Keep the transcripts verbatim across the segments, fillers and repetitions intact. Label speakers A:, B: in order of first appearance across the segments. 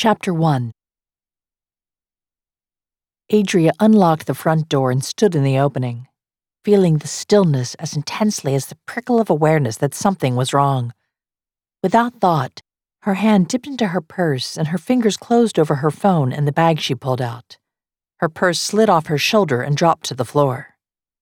A: Chapter one. Adria unlocked the front door and stood in the opening, feeling the stillness as intensely as the prickle of awareness that something was wrong. Without thought, her hand dipped into her purse and her fingers closed over her phone and the bag she pulled out. Her purse slid off her shoulder and dropped to the floor.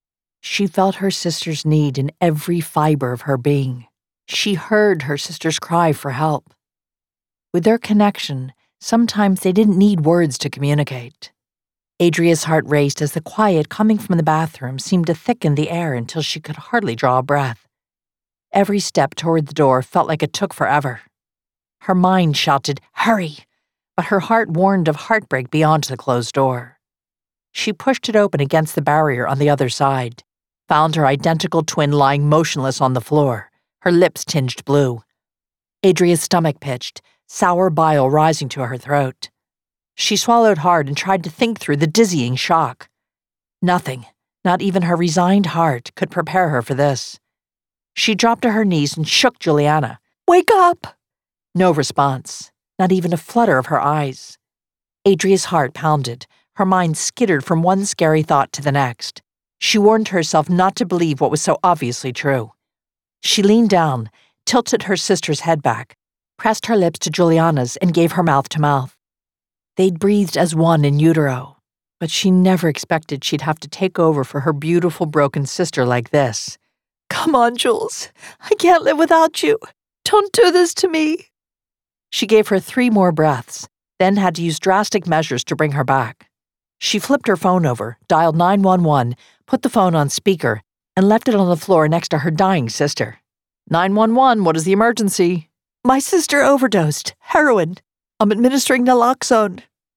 A: She felt her sister's need in every fiber of her being. She heard her sister's cry for help. With their connection, sometimes they didn't need words to communicate. Adria's heart raced as the quiet coming from the bathroom seemed to thicken the air until she could hardly draw a breath. Every step toward the door felt like it took forever. Her mind shouted, "Hurry!" but her heart warned of heartbreak beyond the closed door. She pushed it open against the barrier on the other side, found her identical twin lying motionless on the floor, her lips tinged blue. Adria's stomach pitched, sour bile rising to her throat. She swallowed hard and tried to think through the dizzying shock. Nothing, not even her resigned heart, could prepare her for this. She dropped to her knees and shook Juliana. "Wake up!" No response, not even a flutter of her eyes. Adria's heart pounded, her mind skittered from one scary thought to the next. She warned herself not to believe what was so obviously true. She leaned down, tilted her sister's head back, pressed her lips to Juliana's, and gave her mouth to mouth. They'd breathed as one in utero, but she never expected she'd have to take over for her beautiful broken sister like this. "Come on, Jules. I can't live without you. Don't do this to me." She gave her three more breaths, then had to use drastic measures to bring her back. She flipped her phone over, dialed nine one one, put the phone on speaker, and left it on the floor next to her dying sister. nine one one, what is the emergency?" "My sister overdosed. Heroin. I'm administering naloxone."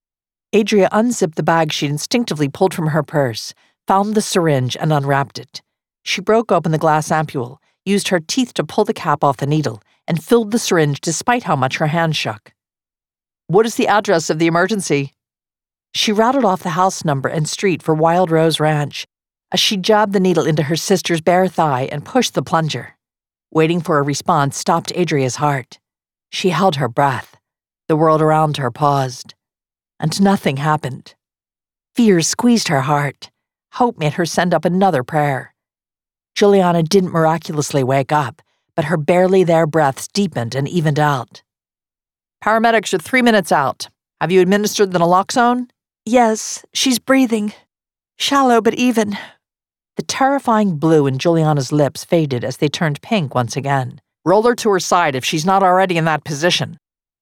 A: Adria unzipped the bag she'd instinctively pulled from her purse, found the syringe, and unwrapped it. She broke open the glass ampule, used her teeth to pull the cap off the needle, and filled the syringe despite how much her hand shook. "What is the address of the emergency?" She rattled off the house number and street for Wild Rose Ranch as she jabbed the needle into her sister's bare thigh and pushed the plunger. Waiting for a response stopped Adria's heart. She held her breath. The world around her paused. And nothing happened. Fear squeezed her heart. Hope made her send up another prayer. Juliana didn't miraculously wake up, but her barely there breaths deepened and evened out. "Paramedics are three minutes out. Have you administered the naloxone?" "Yes, she's breathing. Shallow but even." The terrifying blue in Juliana's lips faded as they turned pink once again. "Roll her to her side if she's not already in that position."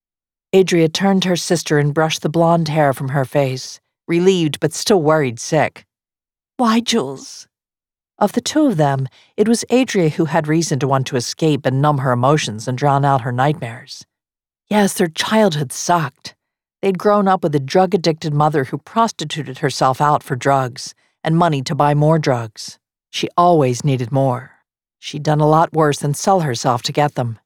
A: Adria turned to her sister and brushed the blonde hair from her face, relieved but still worried sick. "Why, Jules?" Of the two of them, it was Adria who had reason to want to escape and numb her emotions and drown out her nightmares. Yes, their childhood sucked. They'd grown up with a drug-addicted mother who prostituted herself out for drugs and money to buy more drugs. She always needed more. She'd done a lot worse than sell herself to get them.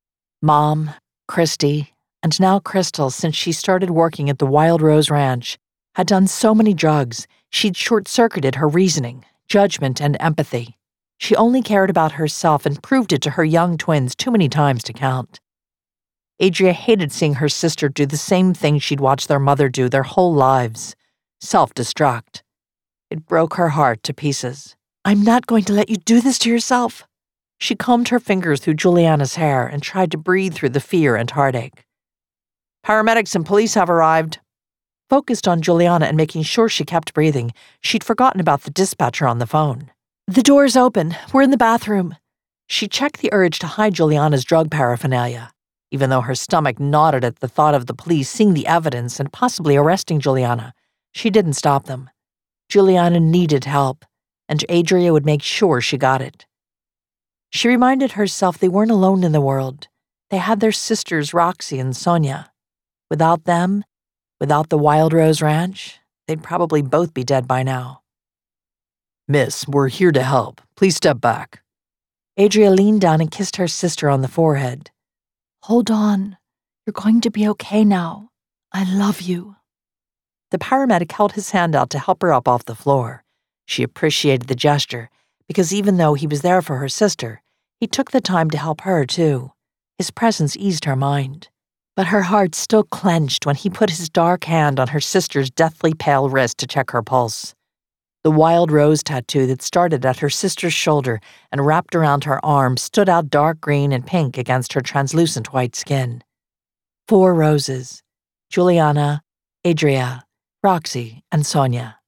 A: Mom, Christy, and now Crystal, since she started working at the Wild Rose Ranch, had done so many drugs, she'd short-circuited her reasoning, judgment, and empathy. She only cared about herself and proved it to her young twins too many times to count. Adria hated seeing her sister do the same thing she'd watched their mother do their whole lives, self-destruct. It broke her heart to pieces. "I'm not going to let you do this to yourself." She combed her fingers through Juliana's hair and tried to breathe through the fear and heartache. "Paramedics and police have arrived." Focused on Juliana and making sure she kept breathing, she'd forgotten about the dispatcher on the phone. "The door's open. We're in the bathroom." She checked the urge to hide Juliana's drug paraphernalia. Even though her stomach knotted at the thought of the police seeing the evidence and possibly arresting Juliana, she didn't stop them. Juliana needed help, and Adria would make sure she got it. She reminded herself they weren't alone in the world. They had their sisters Roxy and Sonia. Without them, without the Wild Rose Ranch, they'd probably both be dead by now. "Miss, we're here to help. Please step back." Adria leaned down and kissed her sister on the forehead. "Hold on. You're going to be okay now. I love you." The paramedic held his hand out to help her up off the floor. She appreciated the gesture, because even though he was there for her sister, he took the time to help her, too. His presence eased her mind. But her heart still clenched when he put his dark hand on her sister's deathly pale wrist to check her pulse. The wild rose tattoo that started at her sister's shoulder and wrapped around her arm stood out dark green and pink against her translucent white skin. Four roses: Juliana, Adria, Roxy, and Sonia.